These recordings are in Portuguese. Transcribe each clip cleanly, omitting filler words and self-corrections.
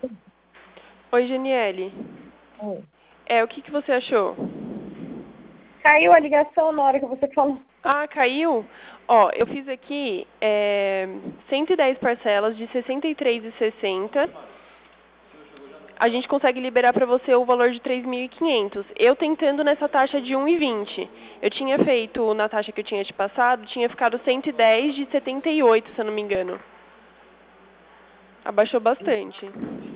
Oi, Janiele. Oi. O que você achou? Caiu a ligação na hora que você falou. Ah, caiu? Ó, eu fiz aqui 110 parcelas de 63,60. A gente consegue liberar para você o valor de 3.500. Eu tentando nessa taxa de 1,20. Eu tinha feito na taxa que eu tinha te passado, tinha ficado 110 de 78, se eu não me engano. Abaixou bastante.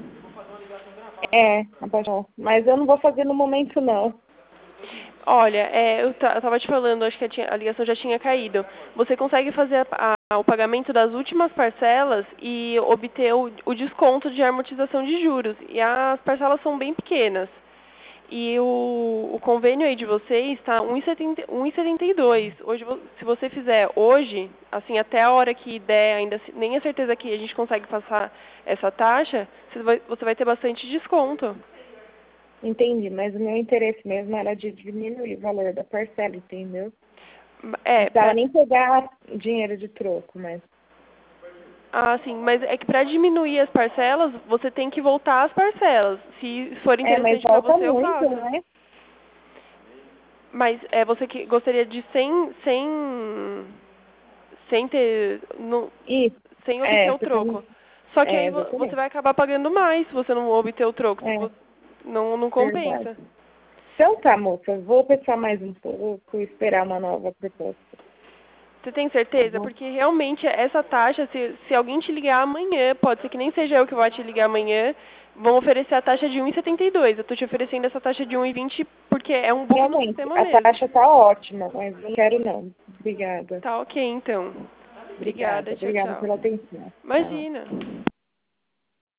Abaixou. Mas eu não vou fazer no momento, não. Olha, eu tava te falando, acho que a ligação já tinha caído. Você consegue fazer o pagamento das últimas parcelas e obter o desconto de amortização de juros. E as parcelas são bem pequenas. E o convênio aí de vocês está 1,72. Hoje, se você fizer hoje, assim, até a hora que der, nem é certeza que a gente consegue passar essa taxa, você vai ter bastante desconto. Entendi, mas o meu interesse mesmo era de diminuir o valor da parcela, entendeu? Não É, precisava nem pegar dinheiro de troco, mas... sim, mas é que para diminuir as parcelas, você tem que voltar às parcelas. Se for Mas interessante para volta você, eu muito, faço. né? Mas você que gostaria de sem ter, Isso, sem obter o troco. porque... Só que aí você Exatamente. vai acabar pagando mais se você não obter o troco. Se É, você, não verdade. compensa. Então tá, moça, vou pensar mais um pouco e esperar uma nova proposta, Você tem tá certeza? bom? Porque realmente essa taxa, se alguém te ligar amanhã, pode ser que nem seja eu que vou te ligar amanhã, vão oferecer a taxa de 1,72. Eu estou te oferecendo essa taxa de 1,20 porque é um bug no Realmente, sistema a mesmo. taxa tá ótima, mas não quero não. Obrigada. Tá ok, então. Obrigada. Obrigada, tchau, Obrigada tchau. pela atenção. Tchau. Imagina.